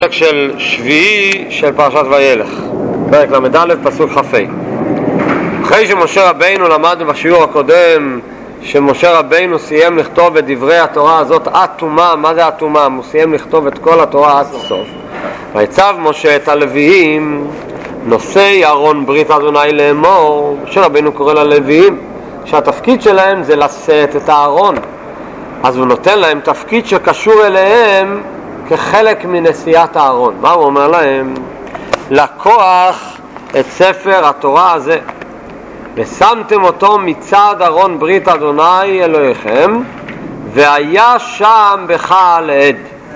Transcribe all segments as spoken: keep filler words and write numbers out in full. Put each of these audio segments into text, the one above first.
פרק של שביעי של פרשת וילך, פרק למד פסוק כ"ה. אחרי שמשה רבינו למדנו בשיעור הקודם שמשה רבינו סיים לכתוב את דברי התורה הזאת עד תומה. מה זה עד תומה? הוא סיים לכתוב את כל התורה עד הסוף. ויצב משה את הלוויים נושאי ארון ברית אדוני לאמור. משה רבינו קורא ללוויים שהתפקיד שלהם זה לשאת את הארון, אז הוא נותן להם תפקיד שקשור אליהם כחלק מנשיאת הארון. מה הוא אומר להם? לקוח את ספר התורה הזה ושמתם אותו מצד ארון ברית אדוני אלוהיכם, והיה שם בך לעד.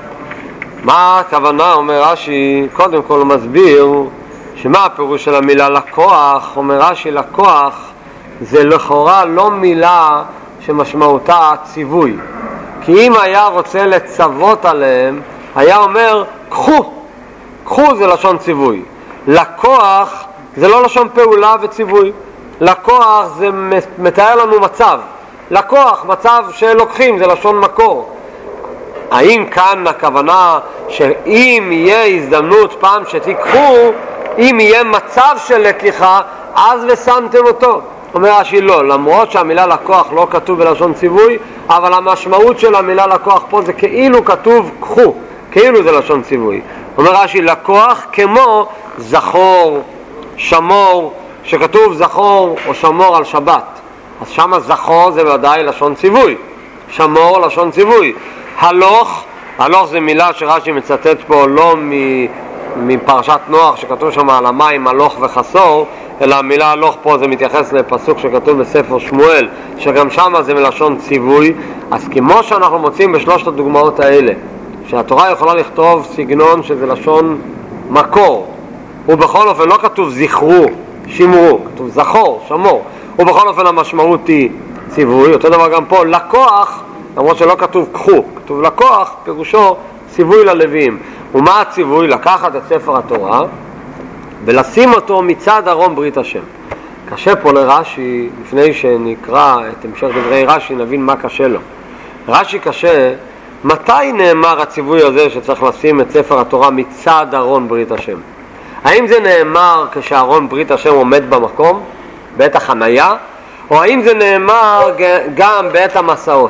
מה הכוונה? אומר רש"י, קודם כל הוא מסביר שמה הפירוש של המילה לקוח. אומר רש"י, לקוח זה לכאורה לא מילה שמשמעותה ציווי, כי אם היה רוצה לצוות עליהם היה אומר קחו. קחו זה לשון ציווי. לקוח זה לא לשון פעולה וציווי. לקוח זה מתאר לנו מצב. לקוח, מצב שלוקחים, זה לשון מקור. האם כאן הכוונה שאם יהיה הזדמנות פעם שתיקחו, אם יהיה מצב של לקיחה, אז ושמתם אותו? אומר רש"י לא, למרות שהמילה לקוח לא כתוב בלשון ציווי, אבל המשמעות של המילה לקוח פה זה כאילו כתוב קחו, כאילו זה לשון ציווי. אומר רש"י לקוח כמו זכור, שמור, שכתוב זכור או שמור על שבת, אז שמה זכור זה ודאי לשון ציווי, שמור לשון ציווי. הלוך, הלוך זה מילה שרש"י מצטט פה לא מפרשת נוח שכתוב שם על המים הלוך וחסור, אלא המילה הלוך פה זה מתייחס לפסוק שכתוב בספר שמואל שגם שמה זה מלשון ציווי. אז כמו שאנחנו מוצאים בשלושת הדוגמאות האלה שהתורה יכולה לכתוב סגנון שזה לשון מקור, ובכל אופן לא כתוב זכרו, שמרו, כתוב זכור, שמור, ובכל אופן המשמעות היא ציווי. אותו דבר גם פה לקוח, למרות שלא כתוב קחו, כתוב לקוח, פירושו ציווי ללוויים. ומה הציווי? לקחת את ספר התורה ולשים אותו מצד ארון ברית השם. קשה פה לרש"י, לפני שנקרא את המשך דברי רש"י נבין מה קשה לו. רש"י קשה, מתי נאמר הציווי הזה שצריך לשים את ספר התורה מצד ארון ברית השם? האם זה נאמר כשארון ברית השם עומד במקום, בעת החנייה, או האם זה נאמר גם בעת המסעות?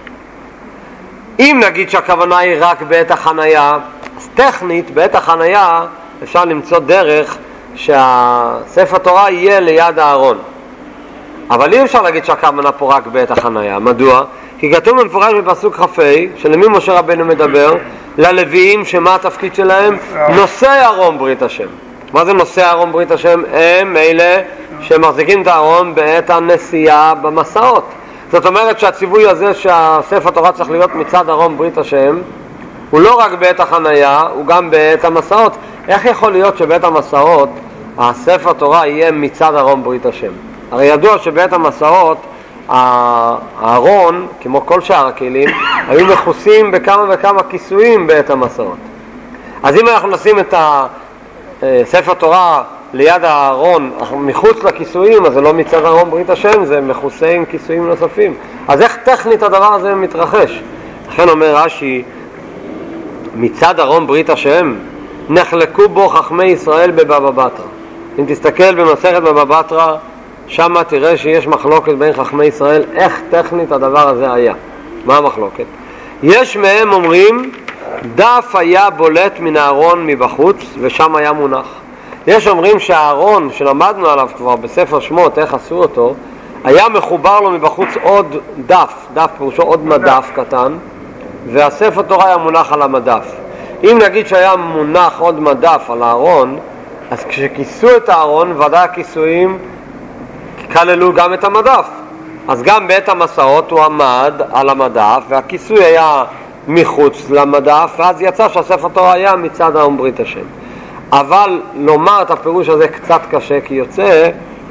אם נגיד שהכוונה היא רק בעת החנייה, אז טכנית בעת החנייה אפשר למצוא דרך שהספר התורה יהיה ליד הארון, אבל אי אפשר להגיד שהכוונה פה רק בעת החנייה. מדוע? כי כתוב במפורש בפסוק כ"ה שלמי משה רבינו מדבר? ללוויים. שמה התפקיד שלהם? נושאי ארון ברית השם. מה זה נושאי ארון ברית השם? הם אלה שמחזיקים את הארון בעת הנסיעה במסעות. זאת אומרת שהציווי הזה שהספר התורה צריך להיות מצד ארון ברית השם הוא לא רק בעת החנייה, הוא גם בעת המסעות. איך יכול להיות שבעת המסעות הספר התורה יהיה מצד ארון ברית השם? הרי ידוע שבעת המסעות הארון, כמו כל שאר הכלים, היו מכוסים בכמה וכמה כיסויים בעת המסעות. אז אם אנחנו נשים את ספר התורה ליד הארון מחוץ לכיסויים, אז זה לא מצד ארון ברית השם, זה מכוסה עם כיסויים נוספים. אז איך טכנית הדבר הזה מתרחש? לכן אומר רש"י, מצד ארון ברית השם נחלקו בו חכמי ישראל בבבא בתרא. אם תסתכל במסכת בבא בתרא, שם תראה שיש מחלוקת בין חכמי ישראל איך טכנית הדבר הזה היה. מה המחלוקת? יש מהם אומרים דף היה בולט מן הארון מבחוץ ושם היה מונח. יש אומרים שהארון שלמדנו עליו כבר בספר שמות איך עשו אותו, היה מחובר לו מבחוץ עוד דף, דף פירושו עוד מדף קטן, והספר תורה היה מונח על המדף. אם נגיד שהיה מונח עוד מדף על הארון, אז כשכיסו את הארון ודאי הכיסויים כללו גם את המדף. אז גם בעת המסעות הוא עמד על המדף והכיסוי היה מחוץ למדף, ואז יצא שהספר תורה היה מצד ארון ברית השם. אבל לומר את הפירוש הזה קצת קשה, כי יוצא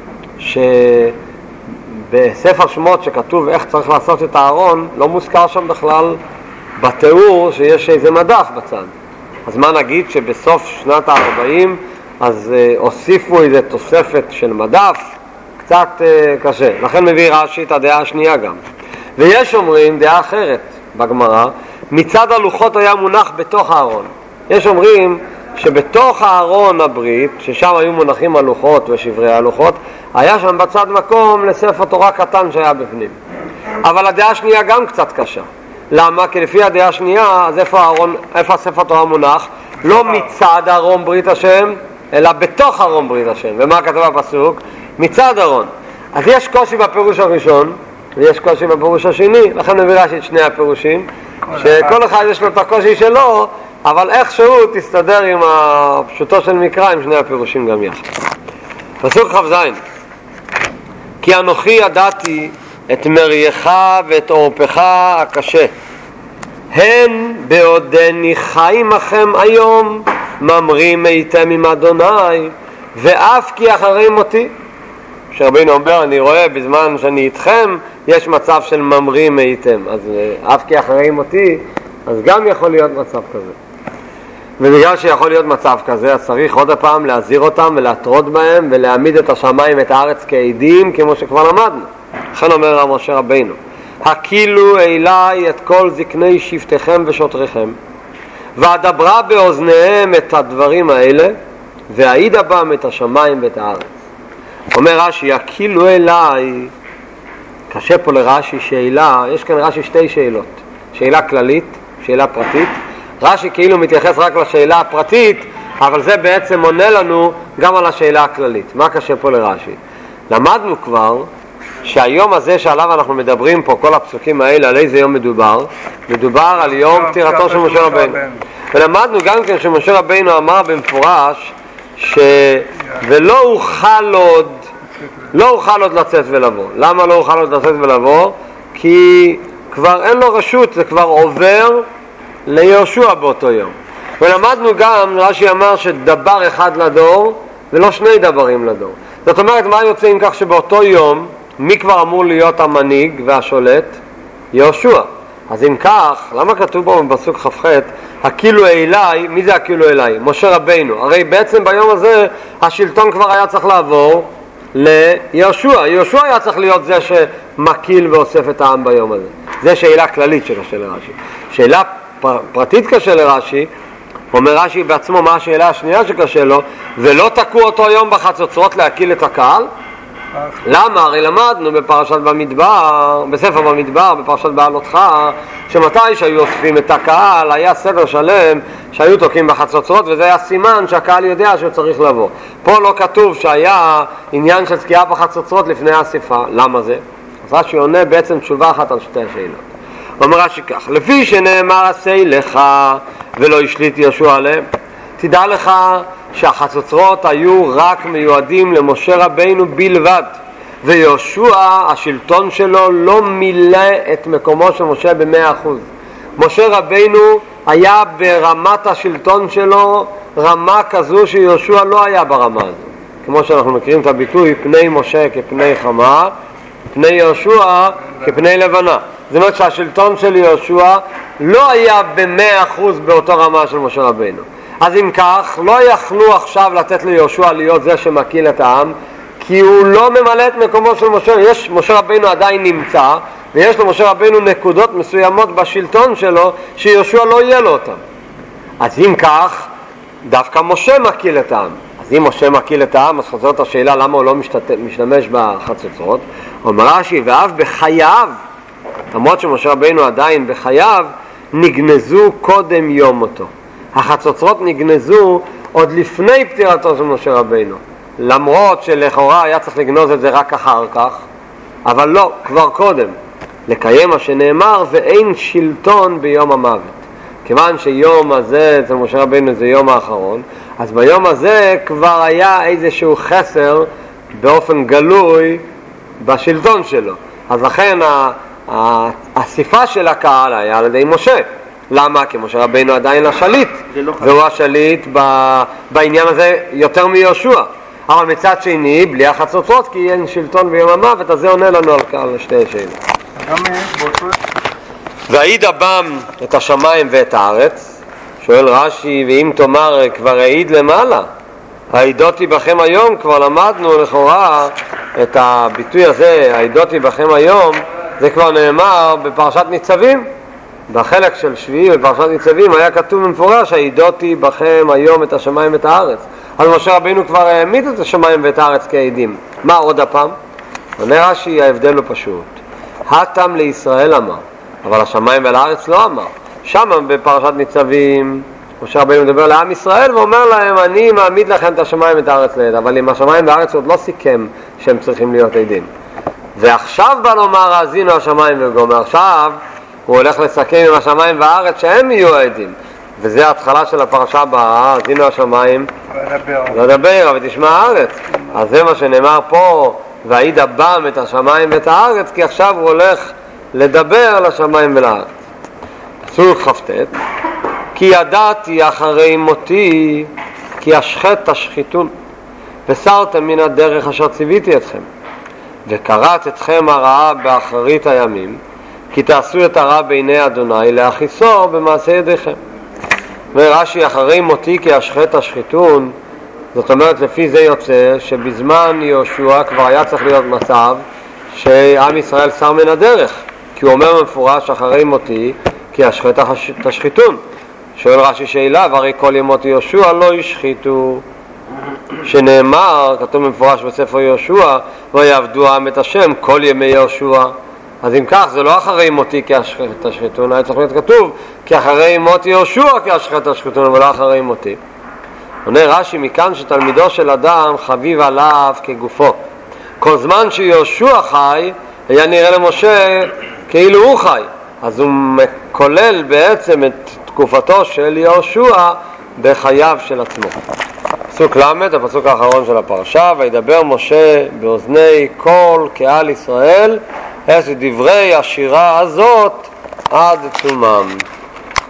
שבספר שמות שכתוב איך צריך לעשות את הארון לא מוזכר שם בכלל בתיאור שיש איזה מדף בצד. אז מה נגיד שבסוף שנת ה-ארבעים אז אה, הוסיפו איזה תוספת של מדף? קצת אה, קשה. לכן מביא רש"י את הדעה השנייה גם. ויש אומרים דעה אחרת בגמרא, מצד הלוחות היה מונח בתוך הארון. יש אומרים שבתוך הארון הברית, ששם היו מונחים הלוחות ושברי הלוחות, היה שם בצד מקום לספר תורה קטן שהיה בפנים. אבל הדעה השנייה גם קצת קשה. למה? כי לפי הדעה השנייה, אז איפה, הארון, איפה הספר תורה מונח? לא מצד ארון ברית השם, אלא בתוך ארון ברית השם. ומה כתוב בפסוק? מצד ארון. אז יש קושי בפירוש הראשון, ויש קושי בפירוש השני, לכן נביא רש"י את שני הפירושים, שכל אחד יש לו את הקושי שלו, אבל איכשהו תסתדר עם הפשוטו של מקרא, עם שני הפירושים גם יחד. פסוק כ"ז: כי אנוכי ידעתי את מרייך ואת עורפך הקשה, הן בעודני חי עמכם היום, ממרים הייתם עם אדוני, ואף כי אחרי מותי. שרבינו אומר, אני רואה בזמן שאני איתכם יש מצב של ממרים הייתם, אז אף כי אחרי מותי, אז גם יכול להיות מצב כזה. ובגלל שיכול להיות מצב כזה, אז צריך עוד הפעם להזהיר אותם ולהטרוד בהם ולהעמיד את השמיים ואת הארץ כעדים, כמו שכבר למדנו. לכן אומר משה רבינו, הקילו אליי את כל זקני שבטכם ושוטריכם, ואדברה באוזניהם את הדברים האלה, והעידה בם את השמיים ואת הארץ. אומר רש"י, הקילו אליי, קשה פה לרש"י שאלה, יש כאן רש"י שתי שאלות, שאלה כללית, שאלה פרטית. רש"י כאילו מתייחס רק לשאלה הפרטית, אבל זה בעצם עונה לנו גם על השאלה הכללית. מה קשה פה לרש"י? למדנו כבר שהיום הזה שעליו אנחנו מדברים פה, כל הפסוקים האלה, על איזה יום מדובר? מדובר על יום פטירתו של משה רבינו. ולמדנו גם כן שמשה רבינו אמר במפורש ש... ולא אוכל עוד, לא אוכל עוד לצאת ולבוא. למה לא אוכל עוד לצאת ולבוא? כי כבר אין לו רשות, זה כבר עובר ליהושע באותו יום. ולמדנו גם, רש"י אמר שדבר אחד לדור ולא שני דברים לדור. זאת אומרת, מה יוצא אם כך שבאותו יום מי כבר אמור להיות המנהיג והשולט? יהושע. אז אם כך, למה כתוב פה בפסוק כ"ח הקילו אליי? מי זה הקילו אליי? משה רבינו. הרי בעצם ביום הזה השלטון כבר היה צריך לעבור ליהושע. יהושע היה צריך להיות זה שמקיל ואוסף את העם ביום הזה. זה שאלה כללית של השאלה רש"י. שאלה פרטית קשה לרש"י, אומר רש"י בעצמו מה השאלה השנייה שקשה לו, ולא תקעו אותו יום בחצוצרות להקיל את הקהל? למה? הרי למדנו בפרשת במדבר, בספר במדבר, בפרשת בעלותך, שמתי שהיו אוספים את הקהל, היה סדר שלם שהיו תוקעים בחצוצרות, וזה היה סימן שהקהל יודע שהוא צריך לבוא. פה לא כתוב שהיה עניין של תקיעה בחצוצרות לפני האסיפה. למה זה? אז רש"י עונה בעצם תשובה אחת על שתי השאלות. אומר רש"י כך, לפי שנאמר עשה לך ולא השליט יהושע עליהם, תדע לך שהחצוצרות היו רק מיועדים למשה רבינו בלבד, ויהושע השלטון שלו לא מילא את מקומו של משה במאה אחוז. משה רבינו היה ברמת השלטון שלו רמה כזו שיהושע לא היה ברמה הזו, כמו שאנחנו מכירים את הביטוי פני משה כפני חמה, פני יהושע כפני לבנה. זאת אומרת שהשלטון של יהושע לא היה במאה אחוז באותו רמה של משה רבינו. אז אם כך, לא יכלו עכשיו לתת ליהושע להיות זה שמקיל את העם, כי הוא לא ממלא את מקומו של משה. יש, משה רבינו עדיין נמצא, ויש לו משה רבינו נקודות מסוימות בשלטון שלו, שיהושע לא יהיה לו אותם. אז אם כך, דווקא משה מקיל את העם. אז אם משה מקיל את העם, אז חוזרת השאלה למה הוא לא משתת... משתמש בחצוצרות. אומר רש"י, ואף בחייו, למרות שמשה רבינו עדיין בחייו, נגנזו קודם יום מותו. החצוצרות נגנזו עוד לפני פטירתו של משה רבינו, למרות שלכאורה היה צריך לגנוז את זה רק אחר כך, אבל לא, כבר קודם, לקיים מה שנאמר, ואין שלטון ביום המוות. כיוון שיום הזה אצל משה רבינו זה יום האחרון, אז ביום הזה כבר היה איזשהו חסר באופן גלוי בשלטון שלו. אז לכן האסיפה של הקהל היה על ידי משה. למה? כי משה רבינו עדיין השליט, והוא השליט בעניין הזה יותר מיהושע. אבל מצד שני, בלי החצוצרות, כי אין שלטון ביום המוות, אז זה עונה לנו על שתי השאלות. והעידה בם את השמיים ואת הארץ, שואל רש"י, ואם תאמר כבר העיד למעלה, העידותי בכם היום, כבר למדנו לכאורה את הביטוי הזה, העידותי בכם היום, זה כבר נאמר בפרשת ניצבים. בחלק של שביעי בפרשת ניצבים היה כתוב במפורש, העידותי בכם היום את השמיים ואת הארץ. אז משה רבינו כבר העמיד את השמיים ואת הארץ כעדים. מה עוד הפעם? עונה רש"י, ההבדל הוא פשוט. התם לישראל אמר, אבל השמיים ולארץ לא אמר. שם בפרשת ניצבים משה רבינו מדבר לעם ישראל ואומר להם, אני מעמיד לכם את השמיים ואת הארץ לעד. אבל עם השמיים והארץ עוד לא סיכם שהם צריכים להיות עדים. ועכשיו בא לומר, האזינו השמיים וגומר. עכשיו הוא הולך לסכם עם השמיים והארץ שהם יהיו העדים. וזה ההתחלה של הפרשה הבאה, האזינו השמיים לא דבר, אבל תשמע הארץ. אז זה מה שנאמר פה, והעיד הבם את השמיים ואת הארץ, כי עכשיו הוא הולך לדבר לשמיים ולארץ. פסוק כ"ט, כי ידעתי אחרי מותי, כי אשחט תשחיתון, וסרתם מן הדרך אשר ציוויתי אתכם, וקראת אתכם הרעה באחרית הימים, כי תעשו את הרע בעיני אדוני להכיסו במעשה ידיכם. ורש"י, אחרי מותי כי אשחט תשחיתון, זאת אומרת לפי זה יוצא שבזמן יהושע כבר היה צריך להיות מצב שעם ישראל שר מן הדרך, כי הוא אומר במפורש אחרי מותי כי אשחט תשחיתון. שואל רש"י שאלה, והרי כל ימות יהושע לא ישחיתו, שנאמר, כתוב במפורש בספר יהושע, ויעבדו העם את השם כל ימי יהושע. אז אם כך, זה לא אחרי מותי כי אשחט תשחיתון, היה צריך להיות כתוב כי אחרי מות יהושע כי אשחט תשחיתון, אבל לא אחרי מותי. עונה רש"י, מכאן שתלמידו של אדם חביב עליו כגופו. כל זמן שיהושע חי, היה נראה למשה כאילו הוא חי. אז הוא כולל בעצם את תקופתו של יהושע בחייו של עצמו. פסוק למד, הפסוק האחרון של הפרשה, וידבר משה באוזני כל קהל ישראל את דברי השירה הזאת עד תומם.